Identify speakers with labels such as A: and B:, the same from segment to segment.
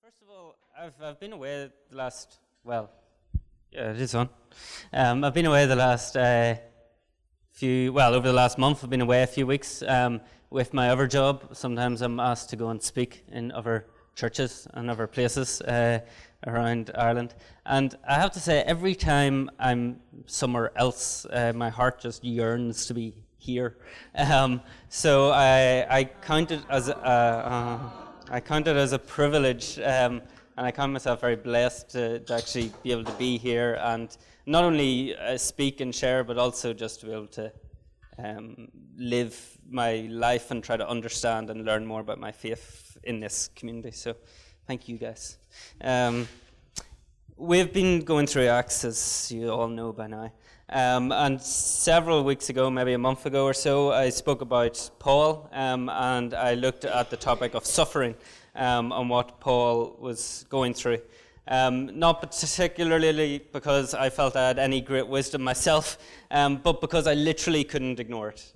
A: First of all, I've been away the last, yeah, it is on. I've been away the last over the last month. I've been away a few weeks with my other job. Sometimes I'm asked to go and speak in other churches and other places around Ireland. And I have to say, every time I'm somewhere else, my heart just yearns to be here. So I count it as a privilege, and I count myself very blessed to actually be able to be here and not only speak and share, but also just to be able to live my life and try to understand and learn more about my faith in this community. So thank you guys. We've been going through Acts, as you all know by now. And several weeks ago, maybe a month ago or so, I spoke about Paul, and I looked at the topic of suffering and what Paul was going through. Not particularly because I felt I had any great wisdom myself, but because I literally couldn't ignore it.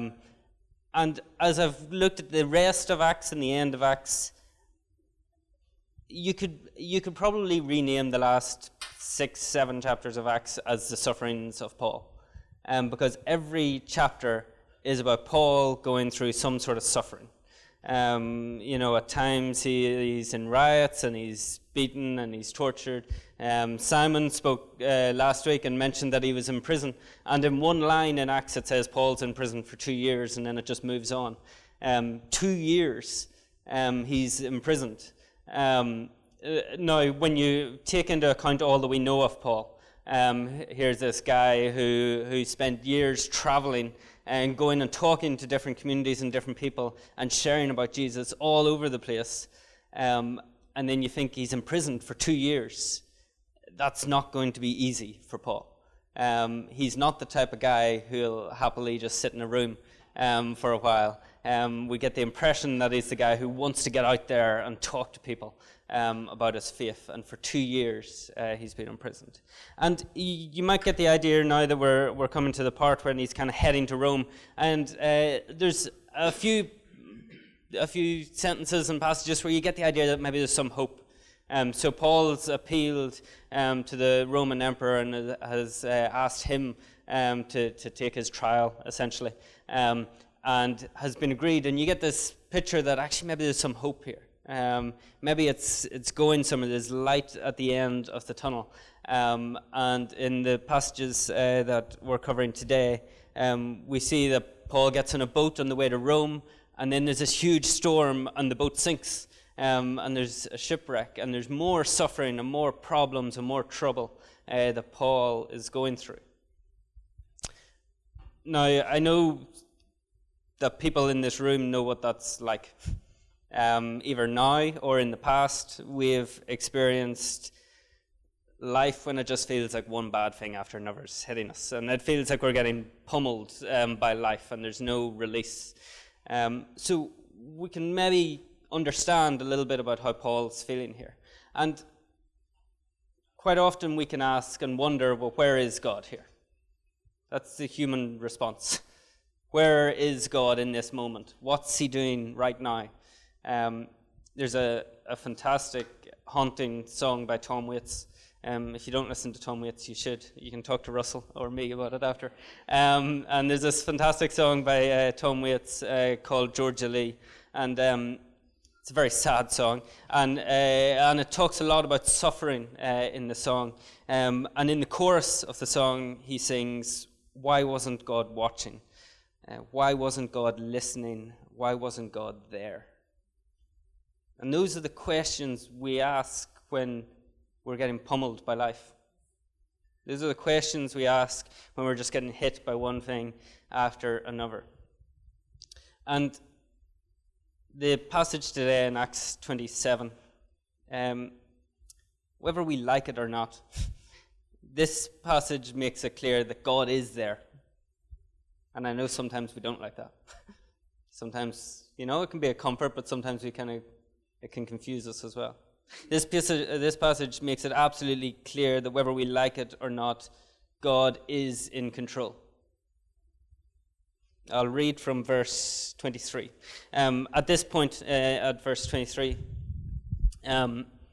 A: And as I've looked at the rest of Acts and the end of Acts, you could probably rename the last 6-7 chapters of Acts as the sufferings of Paul, because every chapter is about Paul going through some sort of suffering. At times he's in riots and he's beaten and he's tortured. Simon spoke last week and mentioned that he was in prison, and in one line in Acts it says Paul's in prison for 2 years, and then it just moves on. 2 years he's imprisoned. Now, when you take into account all that we know of Paul, here's this guy who spent years traveling and going and talking to different communities and different people and sharing about Jesus all over the place. And then you think he's imprisoned for 2 years. That's not going to be easy for Paul. He's not the type of guy who'll happily just sit in a room for a while. We get the impression that he's the guy who wants to get out there and talk to people about his faith, and for 2 years he's been imprisoned. And you might get the idea now that we're coming to the part when he's kind of heading to Rome, and there's a few sentences and passages where you get the idea that maybe there's some hope. So Paul's appealed to the Roman emperor and has asked him to take his trial, essentially, and has been agreed. And you get this picture that actually maybe there's some hope here. Maybe it's going somewhere. There's light at the end of the tunnel. And in the passages that we're covering today, we see that Paul gets on a boat on the way to Rome, and then there's this huge storm and the boat sinks. And there's a shipwreck, and there's more suffering and more problems and more trouble that Paul is going through. Now, I know that people in this room know what that's like. Either now or in the past, we've experienced life when it just feels like one bad thing after another's hitting us, and it feels like we're getting pummeled by life, and there's no release. So we can maybe understand a little bit about how Paul's feeling here. And quite often we can ask and wonder, well, where is God here? That's the human response. Where is God in this moment? What's he doing right now? There's a fantastic, haunting song by Tom Waits. If you don't listen to Tom Waits, you should. You can talk to Russell or me about it after. And there's this fantastic song by Tom Waits called Georgia Lee. And it's a very sad song. And it talks a lot about suffering in the song. And in the chorus of the song, he sings, "Why wasn't God watching? Why wasn't God listening? Why wasn't God there?" And those are the questions we ask when we're getting pummeled by life. Those are the questions we ask when we're just getting hit by one thing after another. And the passage today in Acts 27, whether we like it or not, this passage makes it clear that God is there. And I know sometimes we don't like that. Sometimes, it can be a comfort, but sometimes it can confuse us as well. This passage makes it absolutely clear that whether we like it or not, God is in control. I'll read from verse 23. At this point, at verse 23,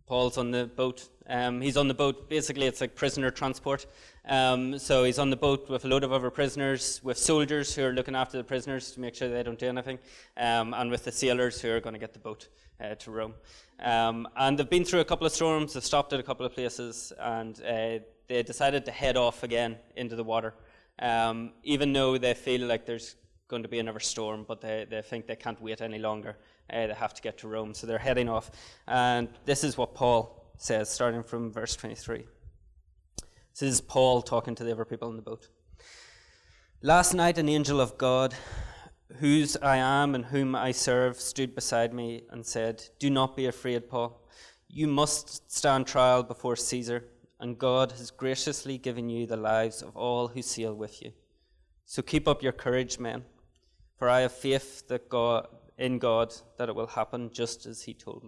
A: Paul's on the boat. He's on the boat. Basically, it's like prisoner transport. So he's on the boat with a load of other prisoners, with soldiers who are looking after the prisoners to make sure they don't do anything, and with the sailors who are going to get the boat to Rome. And they've been through a couple of storms. They've stopped at a couple of places, and they decided to head off again into the water, even though they feel like there's going to be another storm, but they think they can't wait any longer. They have to get to Rome, so they're heading off. And this is what Paul says, starting from verse 23. This is Paul talking to the other people in the boat. Last night an angel of God, whose I am and whom I serve, stood beside me and said, "Do not be afraid, Paul. You must stand trial before Caesar, and God has graciously given you the lives of all who sail with you. So keep up your courage, men, for I have faith in God that it will happen just as he told me."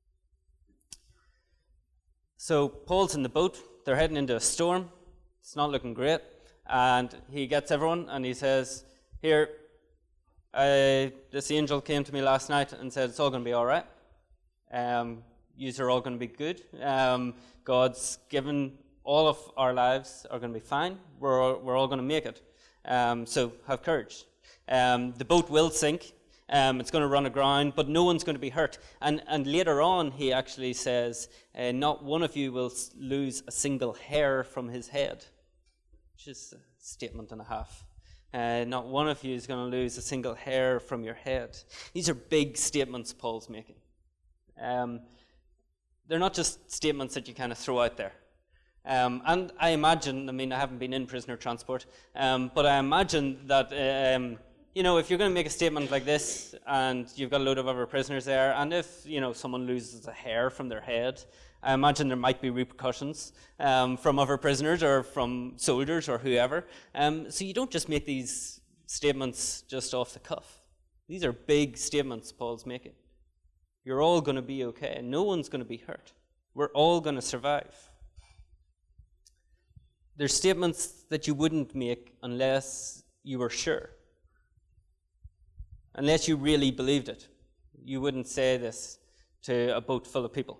A: So Paul's in the boat. They're heading into a storm. It's not looking great. And he gets everyone and he says, "Here, this angel came to me last night and said it's all going to be all right. Yous are all going to be good. God's given all of our lives are going to be fine. We're all going to make it. So have courage. The boat will sink. It's going to run aground, but no one's going to be hurt." And later on, he actually says, "Not one of you will lose a single hair from his head," which is a statement and a half. Not one of you is going to lose a single hair from your head. These are big statements Paul's making. They're not just statements that you kind of throw out there. And I imagine, I haven't been in prisoner transport, but I imagine that if you're going to make a statement like this and you've got a load of other prisoners there, and if, someone loses a hair from their head, I imagine there might be repercussions from other prisoners or from soldiers or whoever. So you don't just make these statements just off the cuff. These are big statements Paul's making. You're all going to be okay. No one's going to be hurt. We're all going to survive. There's statements that you wouldn't make unless you were sure. Unless you really believed it. You wouldn't say this to a boat full of people.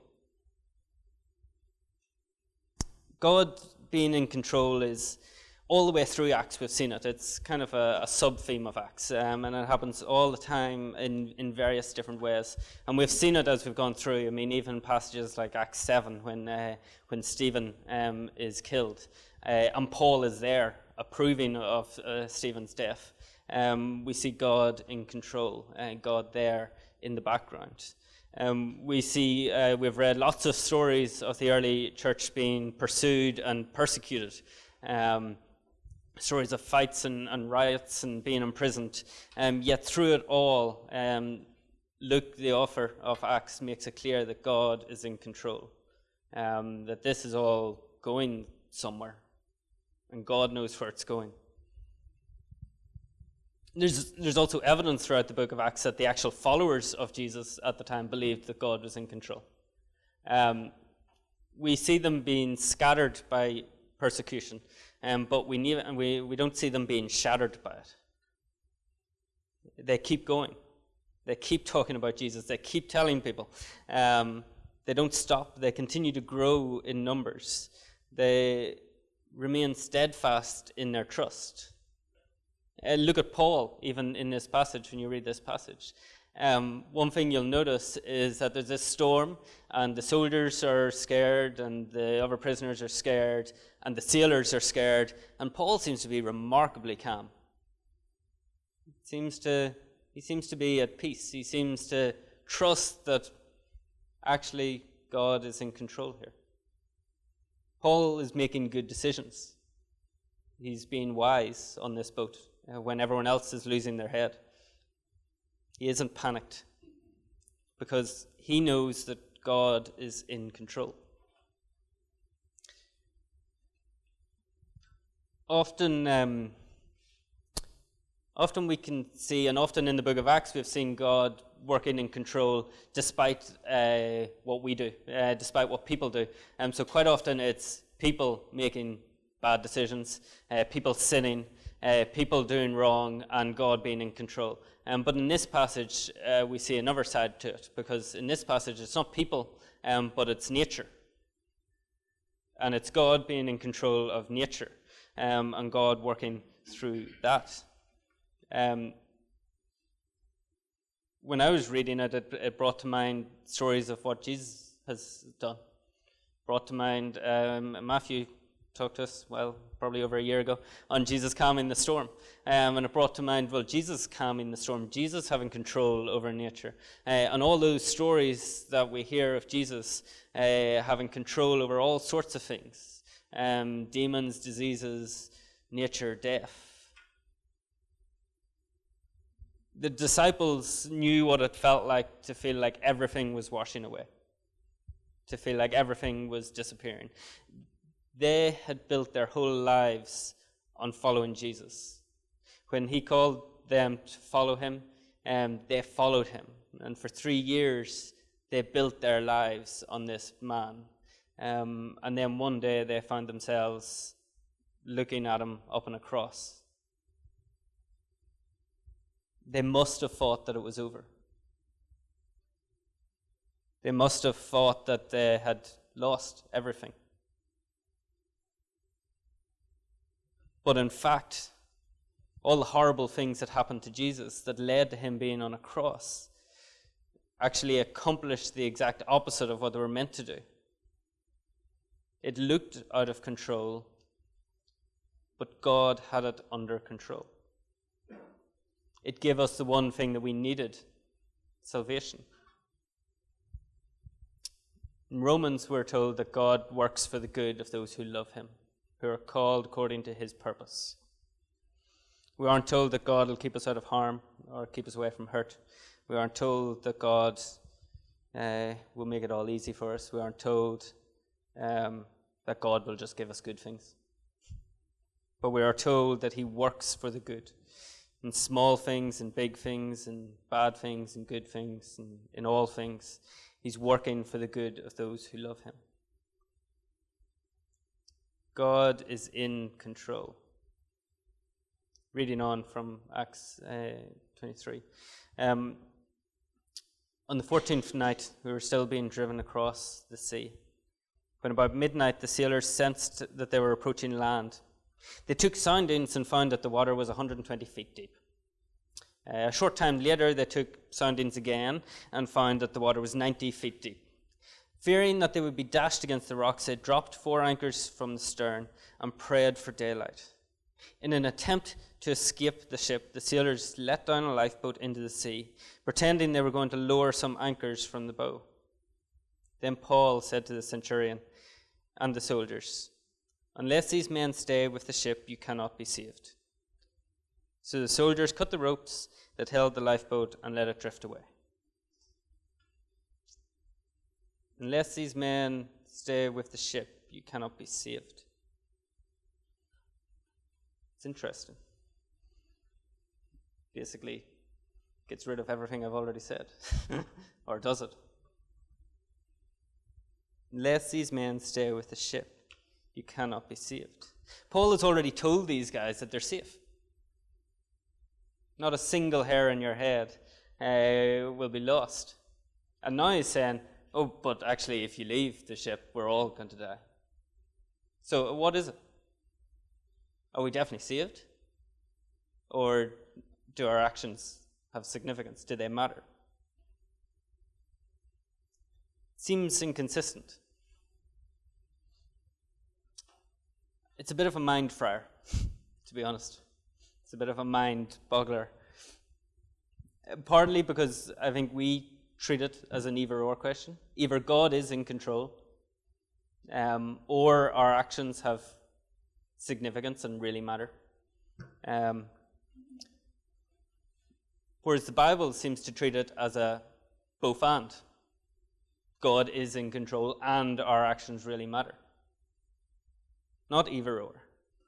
A: God being in control is all the way through Acts. We've seen it. It's kind of a sub-theme of Acts, and it happens all the time in various different ways. And we've seen it as we've gone through. Even passages like Acts 7 when Stephen is killed, and Paul is there approving of Stephen's death. We see God in control, God there in the background. We've read lots of stories of the early church being pursued and persecuted. Stories of fights and riots and being imprisoned. Yet through it all, Luke, the author of Acts, makes it clear that God is in control. That this is all going somewhere. And God knows where it's going. There's also evidence throughout the book of Acts that the actual followers of Jesus at the time believed that God was in control. We see them being scattered by persecution, but we don't see them being shattered by it. They keep going. They keep talking about Jesus. They keep telling people. They don't stop. They continue to grow in numbers. They remain steadfast in their trust. Look at Paul, even in this passage, when you read this passage. One thing you'll notice is that there's this storm, and the soldiers are scared, and the other prisoners are scared, and the sailors are scared, and Paul seems to be remarkably calm. He seems to be at peace. He seems to trust that actually God is in control here. Paul is making good decisions. He's being wise on this boat when everyone else is losing their head. He isn't panicked because he knows that God is in control. Often we can see, and often in the book of Acts, we've seen God working in control despite what we do, despite what people do. So quite often it's people making bad decisions, people sinning, people doing wrong, and God being in control. But in this passage, we see another side to it, because in this passage, it's not people but it's nature. And it's God being in control of nature, and God working through that. When I was reading it, it brought to mind stories of what Jesus has done. Brought to mind, Matthew talked to us, probably over a year ago, on Jesus calming the storm. And it brought to mind, Jesus calming the storm, Jesus having control over nature. And all those stories that we hear of Jesus having control over all sorts of things. Demons, diseases, nature, death. The disciples knew what it felt like to feel like everything was washing away, to feel like everything was disappearing. They had built their whole lives on following Jesus. When he called them to follow him, they followed him. And for 3 years, they built their lives on this man. And then one day, they found themselves looking at him up on a cross. They must have thought that it was over. They must have thought that they had lost everything. But in fact, all the horrible things that happened to Jesus that led to him being on a cross actually accomplished the exact opposite of what they were meant to do. It looked out of control, but God had it under control. It gave us the one thing that we needed, salvation. In Romans, we're told that God works for the good of those who love him, who are called according to his purpose. We aren't told that God will keep us out of harm or keep us away from hurt. We aren't told that God will make it all easy for us. We aren't told that God will just give us good things. But we are told that he works for the good. In small things and big things and bad things and good things and in all things, he's working for the good of those who love him. God is in control. Reading on from Acts 23. On the 14th night, we were still being driven across the sea. When about midnight, the sailors sensed that they were approaching land. They took soundings and found that the water was 120 feet deep. A short time later, they took soundings again and found that the water was 90 feet deep. Fearing that they would be dashed against the rocks, they dropped 4 anchors from the stern and prayed for daylight. In an attempt to escape the ship, the sailors let down a lifeboat into the sea, pretending they were going to lower some anchors from the bow. Then Paul said to the centurion and the soldiers, "Unless these men stay with the ship, you cannot be saved." So the soldiers cut the ropes that held the lifeboat and let it drift away. Unless these men stay with the ship, you cannot be saved. It's interesting. Basically, gets rid of everything I've already said. Or does it? Unless these men stay with the ship, you cannot be saved. Paul has already told these guys that they're safe. Not a single hair in your head will be lost. And now he's saying, oh, but actually if you leave the ship, we're all going to die. So what is it? Are we definitely saved? Or do our actions have significance? Do they matter? Seems inconsistent. It's a bit of a mind fryer, to be honest. It's a bit of a mind boggler. Partly because I think we treat it as an either-or question. Either God is in control, or our actions have significance and really matter. Whereas the Bible seems to treat it as a both and. God is in control and our actions really matter. Not either or.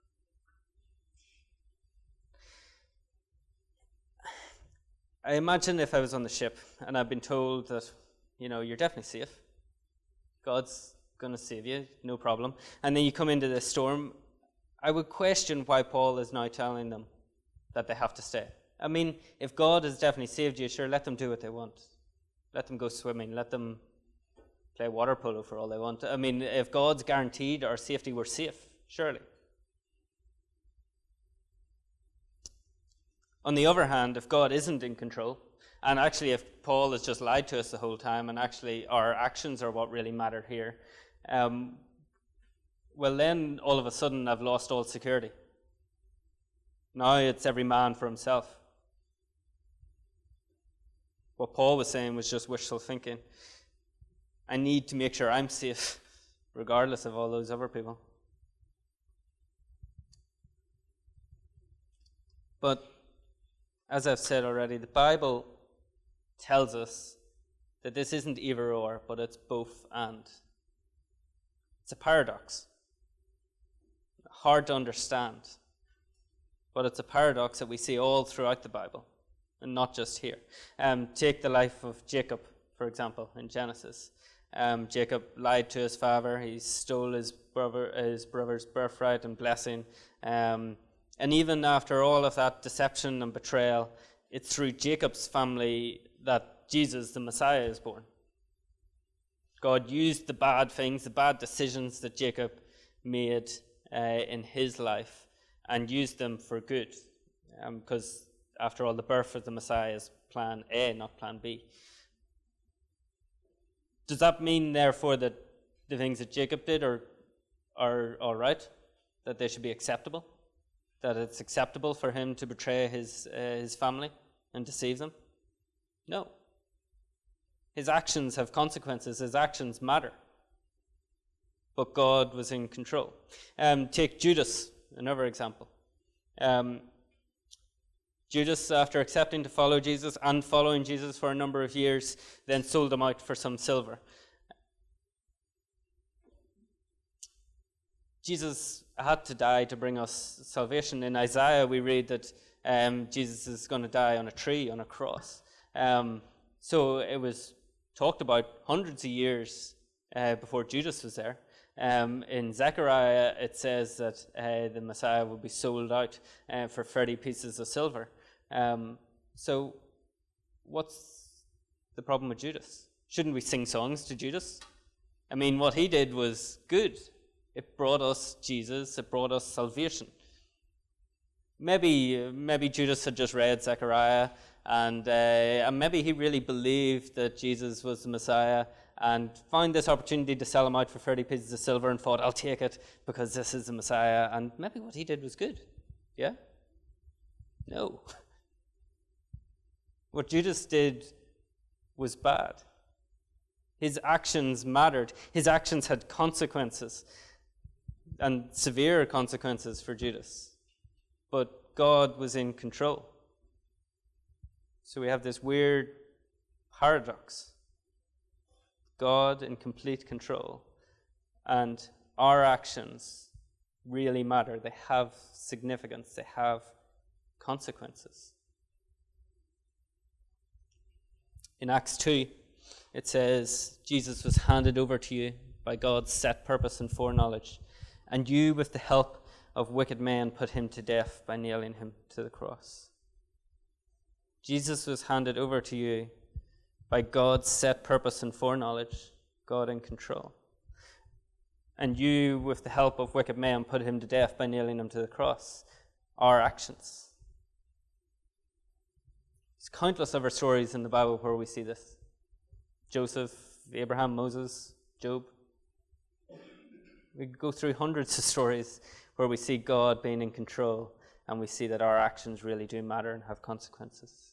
A: I imagine if I was on the ship and I'd been told that, you're definitely safe. God's going to save you, no problem. And then you come into this storm, I would question why Paul is now telling them that they have to stay. I mean, if God has definitely saved you, sure, let them do what they want. Let them go swimming. Let them play water polo for all they want. I mean, if God's guaranteed our safety, we're safe, surely. On the other hand, if God isn't in control, and actually if Paul has just lied to us the whole time, and actually our actions are what really matter here, well then all of a sudden I've lost all security. Now it's every man for himself. What Paul was saying was just wishful thinking. I need to make sure I'm safe, regardless of all those other people. But, as I've said already, the Bible tells us that this isn't either or, but it's both and. It's a paradox. Hard to understand. But it's a paradox that we see all throughout the Bible, and not just here. Take the life of Jacob, for example, in Genesis. Jacob lied to his father. He stole his brother's birthright and blessing. And even after all of that deception and betrayal, it's through Jacob's family that Jesus, the Messiah, is born. God used the bad things, the bad decisions that Jacob made in his life, and used them for good. Because, after all, the birth of the Messiah is plan A, not plan B. Does that mean, therefore, that the things that Jacob did are all right? That they should be acceptable? That it's acceptable for him to betray his family and deceive them? No. His actions have consequences. His actions matter. But God was in control. Take Judas, another example. Judas, after accepting to follow Jesus and following Jesus for a number of years, then sold him out for some silver. Jesus had to die to bring us salvation. In Isaiah, we read that Jesus is going to die on a tree, on a cross. So it was talked about hundreds of years before Judas was there. In Zechariah, it says that the Messiah will be sold out for 30 pieces of silver. So what's the problem with Judas? Shouldn't we sing songs to Judas? I mean, what he did was good. It brought us Jesus. It brought us salvation. Maybe Judas had just read Zechariah, and maybe he really believed that Jesus was the Messiah, and found this opportunity to sell him out for 30 pieces of silver and thought, I'll take it because this is the Messiah. And maybe what he did was good. Yeah? No. What Judas did was bad. His actions mattered. His actions had consequences, and severe consequences for Judas. But God was in control. So we have this weird paradox. God in complete control, and our actions really matter. They have significance. They have consequences. In Acts 2, it says, Jesus was handed over to you by God's set purpose and foreknowledge, and you, with the help of wicked men, put him to death by nailing him to the cross. Jesus was handed over to you by God's set purpose and foreknowledge, God in control. And you, with the help of wicked men, put him to death by nailing him to the cross. Our actions. There's countless other stories in the Bible where we see this. Joseph, Abraham, Moses, Job. We go through hundreds of stories where we see God being in control, and we see that our actions really do matter and have consequences.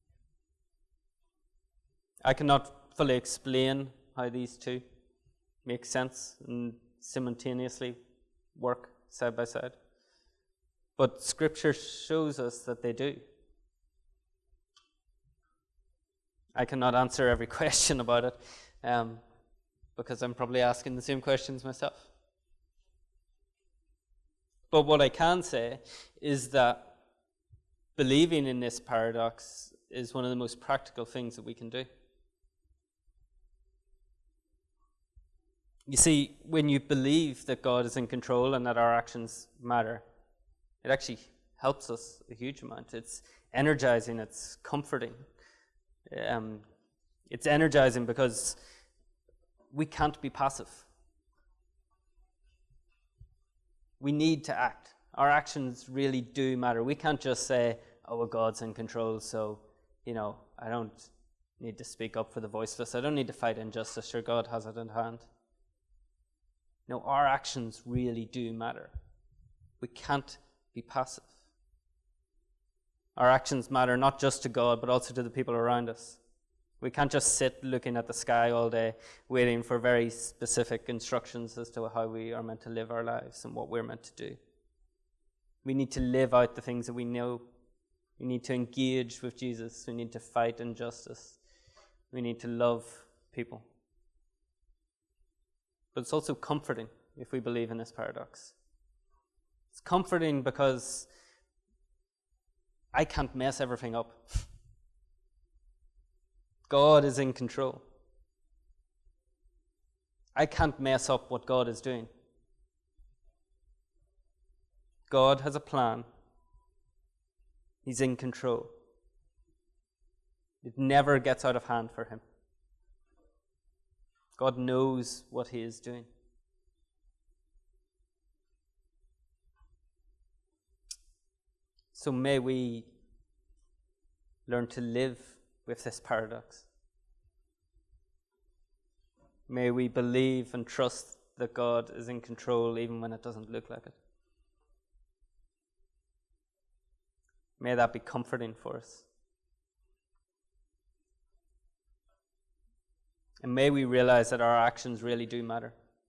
A: I cannot fully explain how these two make sense and simultaneously work side by side. But Scripture shows us that they do. I cannot answer every question about it because I'm probably asking the same questions myself. But what I can say is that believing in this paradox is one of the most practical things that we can do. You see, when you believe that God is in control and that our actions matter, it actually helps us a huge amount. It's energizing, it's comforting. It's energizing because we can't be passive. We need to act. Our actions really do matter. We can't just say, oh, well, God's in control, so, I don't need to speak up for the voiceless. I don't need to fight injustice. Sure, God has it in hand. No, our actions really do matter. We can't be passive. Our actions matter not just to God, but also to the people around us. We can't just sit looking at the sky all day, waiting for very specific instructions as to how we are meant to live our lives and what we're meant to do. We need to live out the things that we know. We need to engage with Jesus. We need to fight injustice. We need to love people. But it's also comforting if we believe in this paradox. It's comforting because I can't mess everything up. God is in control. I can't mess up what God is doing. God has a plan. He's in control. It never gets out of hand for him. God knows what he is doing. So may we learn to live with this paradox. May we believe and trust that God is in control even when it doesn't look like it. May that be comforting for us. And may we realize that our actions really do matter.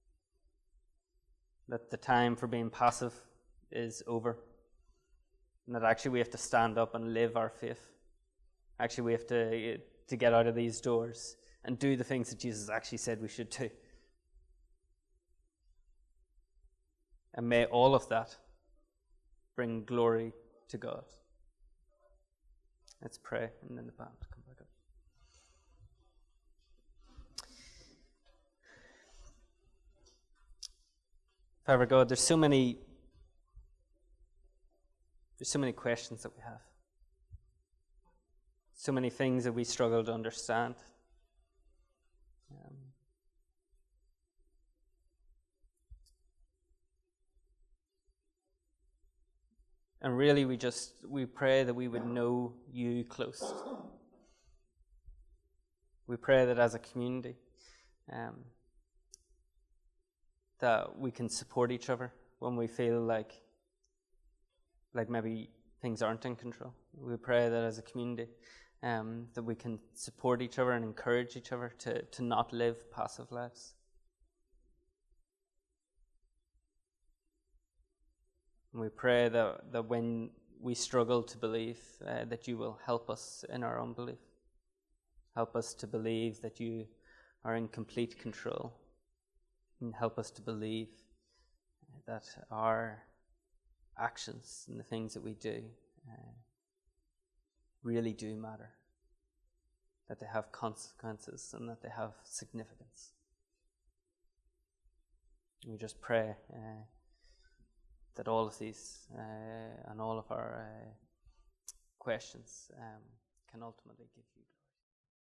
A: That the time for being passive is over. And that actually we have to stand up and live our faith. Actually we have to get out of these doors and do the things that Jesus actually said we should do. And may all of that bring glory to God. Let's pray, and then the band come back up. Father God, there's so many questions that we have. So many things that we struggle to understand. And really we pray that we would know you close. We pray that as a community, that we can support each other when we feel like maybe things aren't in control. We pray that as a community, that we can support each other and encourage each other to not live passive lives. And we pray that when we struggle to believe, that you will help us in our unbelief. Help us to believe that you are in complete control. And help us to believe that our actions and the things that we do really do matter. That they have consequences and that they have significance. We just pray that all of these and all of our questions can ultimately give you glory.